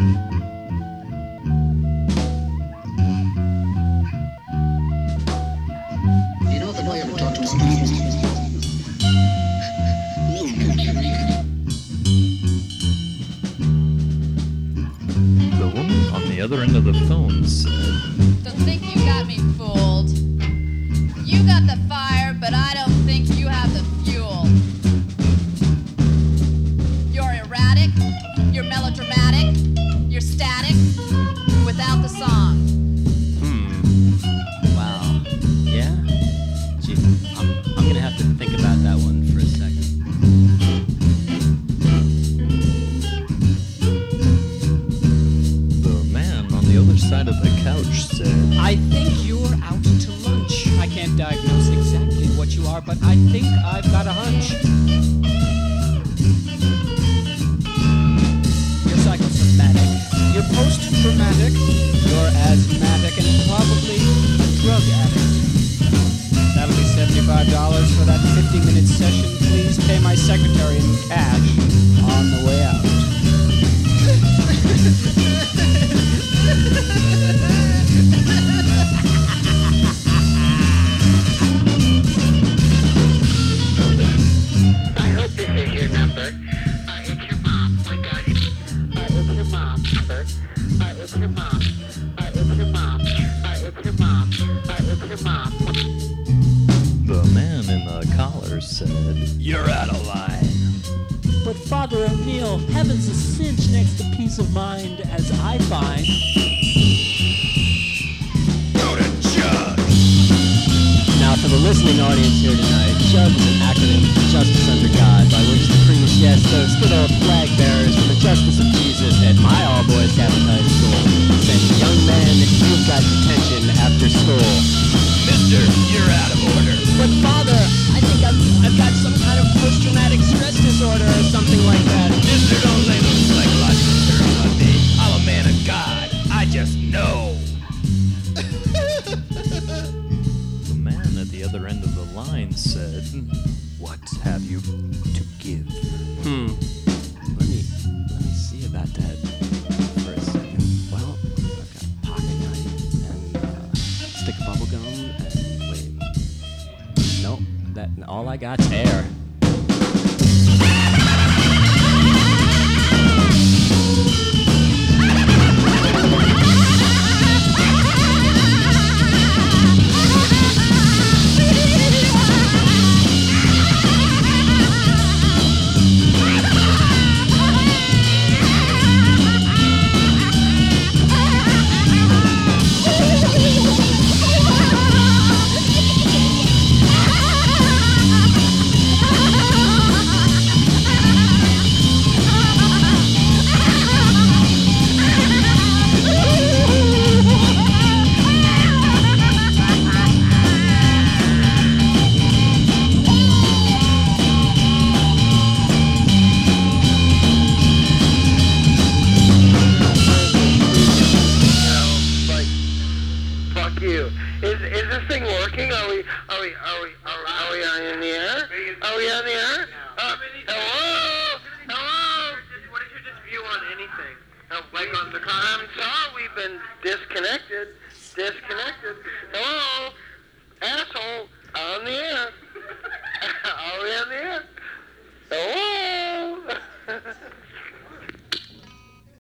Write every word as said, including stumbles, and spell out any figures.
You know, the lawyer talked to us. The woman on the other end of the phone said, Don't think you got me fooled. You got the fire, but I don't think you have the fuel. You're erratic, you're melodramatic, you're static, without the song. Hmm. Wow. Yeah? Gee, I'm, I'm gonna have to think about that one for a second. the man on the other side of the couch said, I think you're out to lunch. I can't diagnose exactly what you are, but I think I've got a hunch. You're psychosomatic. You're post-traumatic. You're asthmatic and probably a drug addict. That'll be seventy-five dollars for that fifty-minute session. Please pay my secretary in cash on the way out. I hope this is your number. Uh, it's your mom. We got it. Uh, it's your mom number. Uh, it's your mom. Uh, it's your mom. Uh, it's your mom. Uh, it's your mom. the man in the collar said, You're out of line. But Father O'Neill, heaven's a cinch next to peace of mind, as I find. Go to Jug. Now, for the listening audience here tonight, JUG is an acronym for Justice Under God, by which the priest, yes, those good old flag bearers for the justice of Jesus at my all-boys Catholic high school, send young men who've got detention after school. Mister, you're out of order. But Father, I think I've, I've got some kind of post-traumatic stress disorder or something like that. Mister, don't lay those psychological terms on me. I'm a man of God. I just know. the man at the other end of the line said, What have you to give? Hmm. Let me let me see about that for a second. Well, I've got a pocket knife and uh, stick of bubble gum and wait. Nope. That all I got's hair. Like on the con, I'm sorry we've been disconnected. Disconnected. Hello?